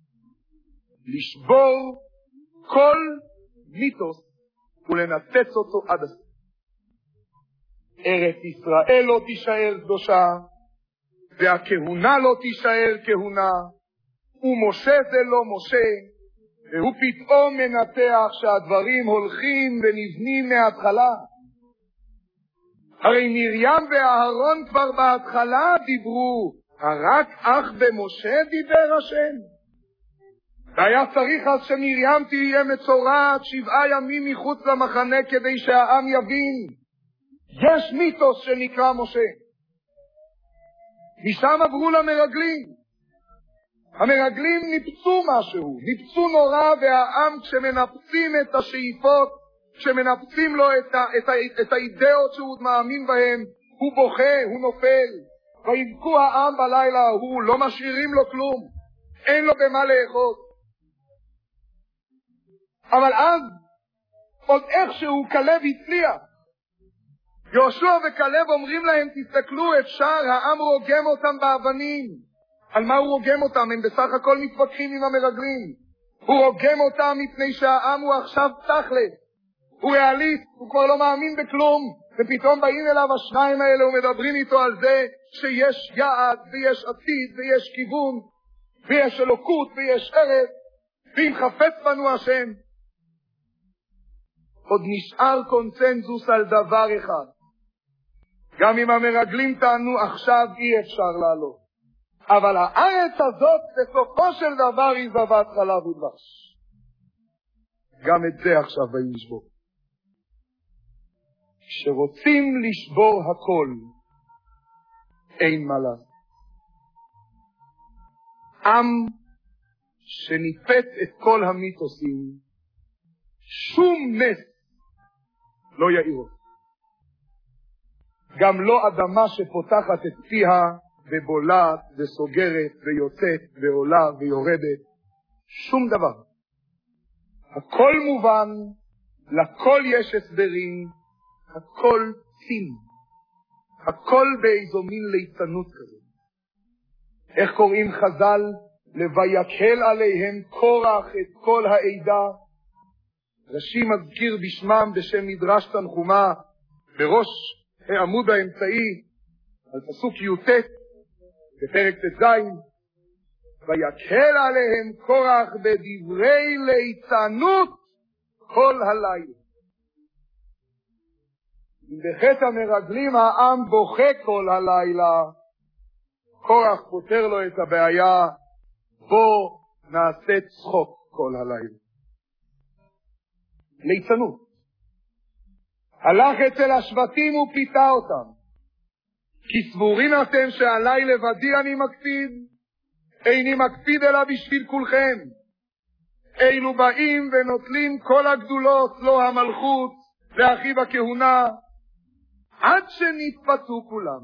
לשבור כל מיתוס ולנתץ אותו עד הסוף. ארץ ישראל לא תישאר קדושה, והכהונה לא תישאר כהונה, ומשה זה לא משה, והוא פתאום מנתח שהדברים הולכים ונבנים מההתחלה. הרי מרים ואהרון כבר בהתחלה דיברו, רק אך במשה דיבר השם. והיה צריך אז שמרים תהיה מצורעת שבעה ימים מחוץ למחנה כדי שהעם יבין. יש מיתוס שנקרא משה. משם עברו למרגלים. המרגלים ניפצו משהו, ניפצו נורא, והעם כשמנפצים את השאיפות, כשמנפצים לו את, ה, את, ה, את האידאות שהוא מאמין בהם, הוא בוכה, הוא נופל. ויבכו העם בלילה ההוא, לא משאירים לו כלום, אין לו במה לאכול. אבל אז, עוד איכשהו כלב הצליח. יהושע וכלב אומרים להם, תסתכלו, אפשר, העם רוגם אותם באבנים. על מה הוא רוגם אותם? הם בסך הכל מתווכחים עם המרגלים. הוא רוגם אותם מפני שהעם הוא עכשיו תכלס. הוא ריאליסט, הוא כבר לא מאמין בכלום, ופתאום באים אליו השניים האלה ומדברים איתו על זה שיש יעד ויש עתיד ויש כיוון ויש אלוקות ויש ארץ, ואם חפץ בנו השם. עוד נשאר קונצנזוס על דבר אחד. גם אם המרגלים טענו עכשיו אי אפשר לעלות, אבל הארץ הזאת בסופו של דבר היא זבת חלב ודבש. גם את זה עכשיו באים לשבור. כשרוצים לשבור הכל, אין מה לעשות. עם שניפץ את כל המיתוסים, שום נס לא יעיר אותו. גם לא אדמה שפותחת את פיה ובולעת וסוגרת ויוצאת ועולה ויורדת, שום דבר. הכל מובן, לכל יש הסברים, הכל צין, הכל באיזו מין ליצנות כזו. איך קוראים חז"ל? לויקהל עליהם קורח את כל העדה. רש"י מזכיר בשמם בשם מדרש תנחומה בראש העמוד האמצעי על פסוק י"ט בפרק ט"ז, ויקהל עליהם קורח בדברי ליצנות כל הלילה. בחטא המרגלים העם בוכה כל הלילה, קורח פותר לו את הבעיה, בוא נעשה צחוק כל הלילה. ליצנות. הלך אצל השבטים ופיתה אותם, כי סבורים אתם שעלי לבדי אני מקפיד, איני מקפיד אלא בשביל כולכם. אילו באים ונוטלים כל הגדולות, לא המלכות, לאחיו הכהונה, עד שנתפתו כולם.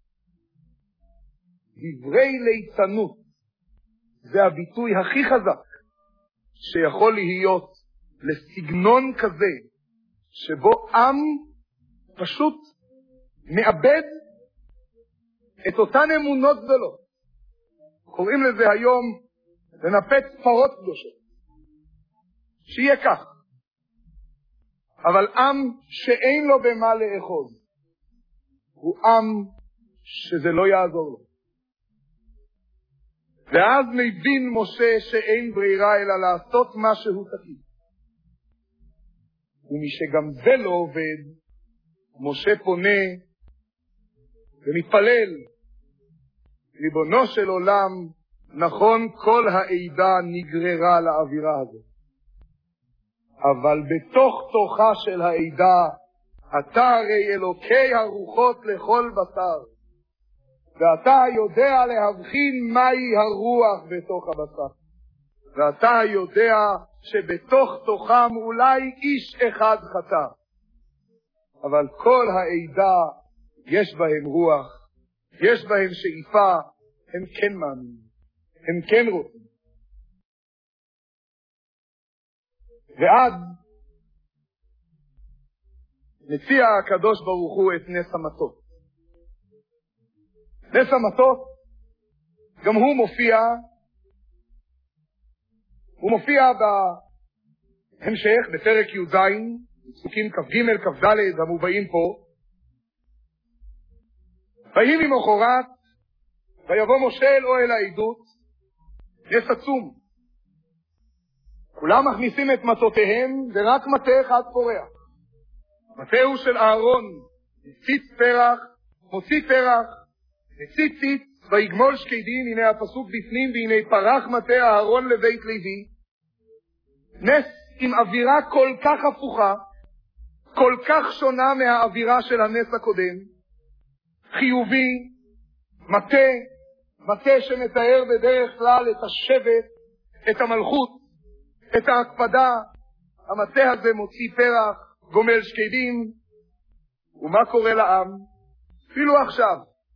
דברי ליצנות, זה הביטוי הכי חזק שיכול להיות לסגנון כזה, שבו עם פשוט מאבד את אותן אמונות גדולות. קוראים לזה היום לנפץ פרות קדושות. שיהיה כך. אבל עם שאין לו במה לאחוז, הוא עם שזה לא יעזור לו. ואז מבין משה שאין ברירה אלא לעשות משהו תקין. ומשגם זה לא עובד, משה פונה ומתפלל, ריבונו של עולם, נכון כל העדה נגררה לאווירה הזאת, אבל בתוך תוכה של העדה, אתה הרי אלוקי הרוחות לכל בשר, ואתה יודע להבחין מהי הרוח בתוך הבשר, ואתה יודע שבתוך תוכם אולי איש אחד חטא, אבל כל העדה יש בהם רוח, יש בהם שאיפה, הם כן מאמינים, הם כן רוצים. ואז מציע הקדוש ברוך הוא את נס המטות. נס המטות, גם הוא מופיע, הוא מופיע בהמשך, בפרק י"ז, פסוקים כ"ג כ"ד המובאים פה, ויהי ממחרת, ויבוא משה אל אוהל העדות, נס עצום. כולם מכניסים את מטותיהם, ורק מטה אחד פורח. מטה הוא של אהרון, מציץ פרח, מוציא פרח, מציץ ציץ, ויגמול שקדים, הנה הפסוק בפנים, והנה פרח מטה אהרון לבית לוי. נס עם אווירה כל כך הפוכה, כל כך שונה מהאווירה של הנס הקודם. חיובי, מטה, מטה שמתאר בדרך כלל את השבט, את המלכות, את ההקפדה. המטה הזה מוציא פרח, גומל שקדים. ומה קורה לעם? אפילו עכשיו.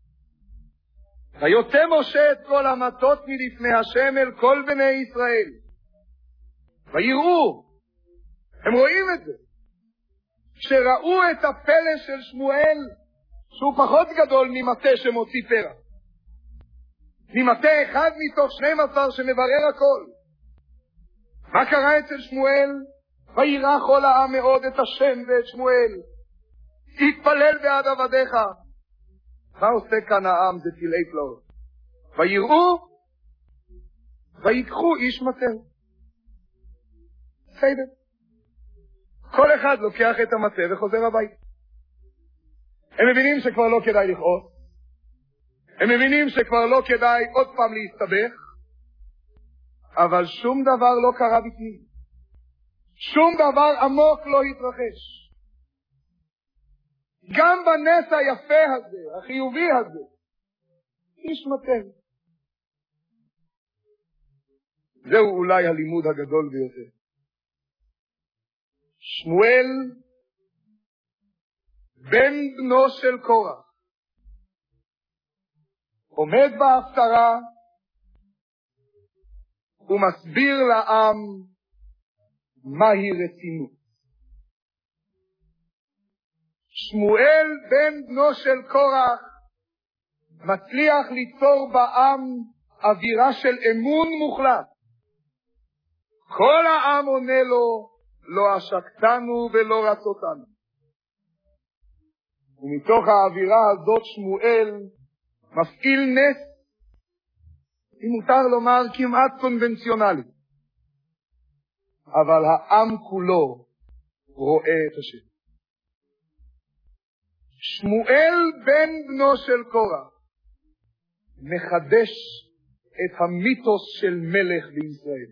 ויוצא משה את כל המטות מלפני השם אל כל בני ישראל. ויראו, הם רואים את זה. כשראו את הפלא של שמואל, שהוא פחות גדול ממטה שמוציא פרח. ממטה אחד מתוך שנים עשר שמברר הכל. מה קרה אצל שמואל? וירא כל העם מאוד את השם ואת שמואל. התפלל בעד עבדיך. מה עושה כאן העם? זה פלאי פלאות. ויראו, ויקחו איש מטה. בסדר. כל אחד לוקח את המטה וחוזר הביתה. הם מבינים שכבר לא כדאי לכעוס. הם מבינים שכבר לא כדאי עוד פעם להסתבך. אבל שום דבר לא קרה בפנים. שום דבר עמוק לא התרחש. גם בנס היפה הזה, החיובי הזה, איש מטה. זהו אולי הלימוד הגדול ביותר. שמואל, בן בנו של קורח, עומד בהפטרה ומסביר לעם מהי רצינות. שמואל, בן בנו של קורח, מצליח ליצור בעם אווירה של אמון מוחלט. כל העם עונה לו, לא עשקתנו ולא רצותנו. ומתוך האווירה הזאת שמואל מפעיל נס, אם מותר לומר כמעט קונבנציונלי. אבל העם כולו רואה את השם. שמואל בן בנו של קורח מחדש את המיתוס של מלך בישראל.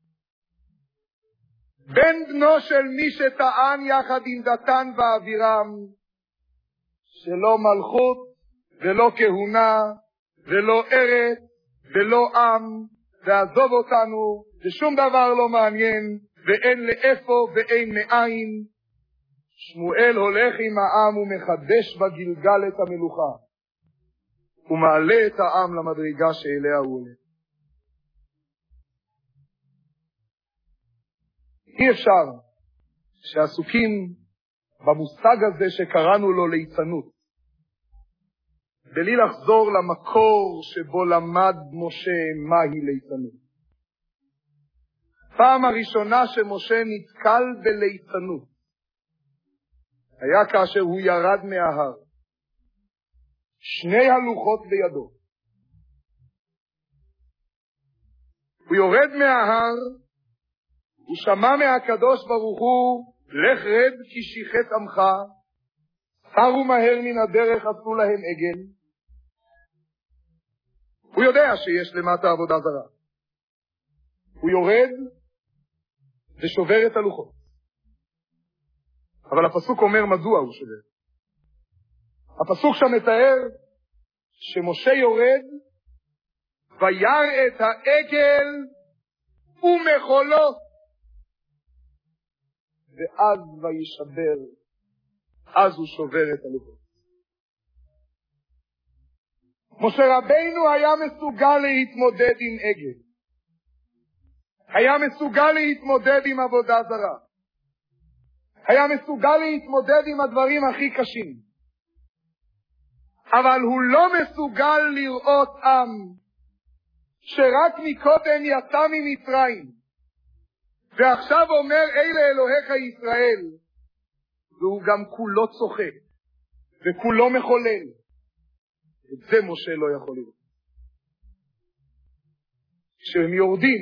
בן בנו של מי שטען יחד עם דתן ואבירם שלא מלכות ולא כהונה ולא ארץ ולא עם, ועזוב אותנו, ושום דבר לא מעניין, ואין לאיפה ואין מאין. שמואל הולך עם העם ומחדש בגלגל את המלוכה, ומעלה את העם למדרגה שאליה הוא עולה. אי אפשר שעסוקים במושג הזה שקראנו לו ליצנות, בלי לחזור למקור שבו למד משה מהי ליצנות. פעם הראשונה שמשה נתקל בליצנות היה כאשר הוא ירד מההר, שני הלוחות בידו. הוא יורד מההר, הוא שמע מהקדוש ברוך הוא, לך רד כי שיחת עמך, סרו מהר מן הדרך עשו להם עגל. הוא יודע שיש למטה עבודה זרה. הוא יורד ושובר את הלוחות. אבל הפסוק אומר מדוע הוא שובר. הפסוק שם מתאר שמשה יורד וירא את העגל ומחולו, ואז וישבר, אז הוא שובר את הלוחות. משה רבינו היה מסוגל להתמודד עם עגל. היה מסוגל להתמודד עם עבודה זרה. היה מסוגל להתמודד עם הדברים הכי קשים. אבל הוא לא מסוגל לראות עם שרק מקודם יצא ממצרים, ועכשיו אומר אלה אלוהיך ישראל, והוא גם כולו צוחק, וכולו מחולל, את זה משה לא יכול לראות. כשהם יורדים,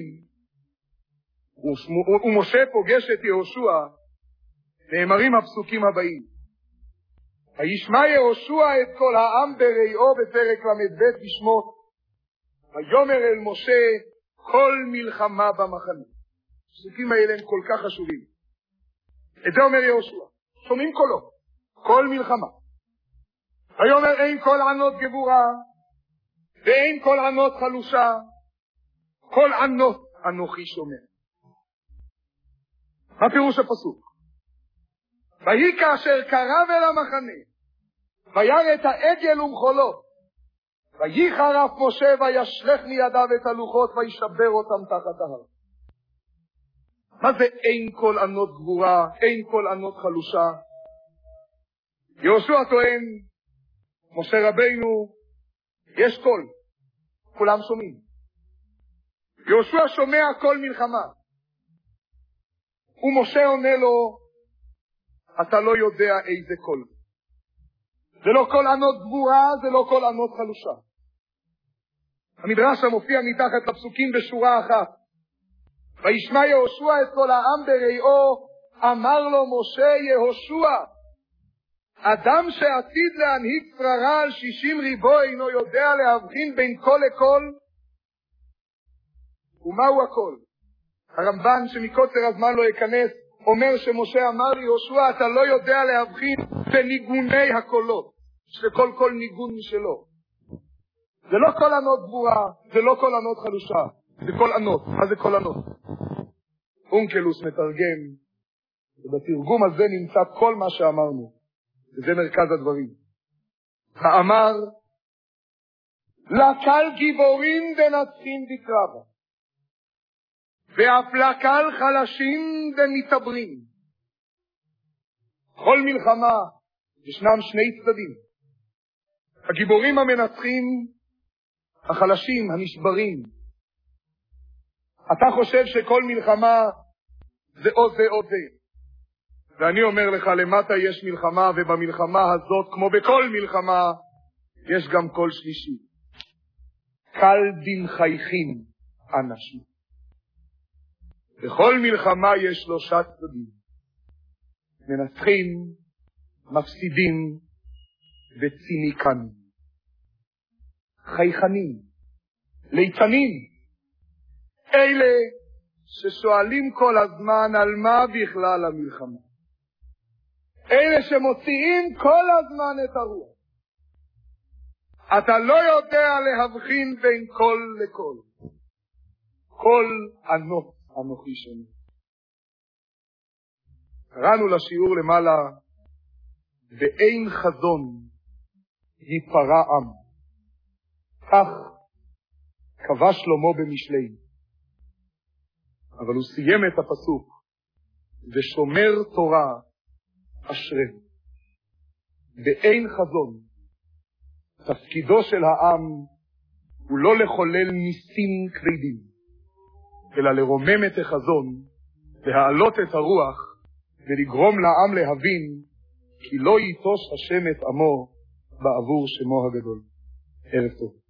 ומשה פוגש את יהושע, נאמרים הפסוקים הבאים. וישמע יהושע את כל העם בראיו בפרק למ"ב בשמות, ויאמר אל משה כל מלחמה במחנה. הפסוקים האלה הם כל כך חשובים. את זה אומר יהושע, שומעים קולו, כל מלחמה. ויאמר אין כל ענות גבורה, ואין כל ענות חלושה, כל ענות אנוכי שומע. מה פירוש הפסוק? ויהי כאשר קרב אל המחנה, וירא את העגל ומחולו, וייחרף משה וישלך מידיו את הלוחות וישבר אותם תחת ההר. מה זה אין כל ענות גבורה, אין כל ענות חלושה? יהושע טוען, משה רבינו, יש קול, כולם שומעים. יהושע שומע כל מלחמה, ומשה עונה לו, אתה לא יודע איזה קול. זה לא קול ענות גבורה, זה לא קול ענות חלושה. המדרש המופיע מתחת לפסוקים בשורה אחת. וישמע יהושע את כל העם בראיו, אמר לו משה יהושע, אדם שעתיד להנהיג שררה על שישים ריבו אינו יודע להבחין בין קול לקול. ומהו הקול? הרמב"ן שמקוצר הזמן לא יכנס, אומר שמשה אמר ליהושע, אתה לא יודע להבחין בניגוני הקולות, שכל קול ניגון משלו. זה לא קול ענות גבורה, זה לא קול ענות חלושה, זה קול ענות. מה זה קול ענות? אונקלוס מתרגם, ובתרגום הזה נמצא כל מה שאמרנו, וזה מרכז הדברים. האמר, לקל גיבורים דנצחים בקרבה, ואף לקל חלשים דמתברים. כל מלחמה ישנם שני צדדים. הגיבורים המנצחים, החלשים, הנשברים. אתה חושב שכל מלחמה זה או זה או זה. ואני אומר לך, למטה יש מלחמה, ובמלחמה הזאת, כמו בכל מלחמה, יש גם קול שלישי. קל דמחייכים אנשים. בכל מלחמה יש שלושה צדדים. מנצחים, מפסידים וציניקנים. חייכנים, ליצנים. אלה ששואלים כל הזמן על מה בכלל המלחמה. אלה שמוציאים כל הזמן את הרוח. אתה לא יודע להבחין בין קול לקול. קול ענות אנוכי שומע. קראנו לשיעור למעלה, ואין חזון ייפרע עם. כך קבע שלמה במשלי. אבל הוא סיים את הפסוק, ושומר תורה אשרי. ואין חזון. תפקידו של העם הוא לא לחולל ניסים כבדים, אלא לרומם את החזון, להעלות את הרוח, ולגרום לעם להבין, כי לא ייטוש השם את עמו בעבור שמו הגדול. ערב טוב.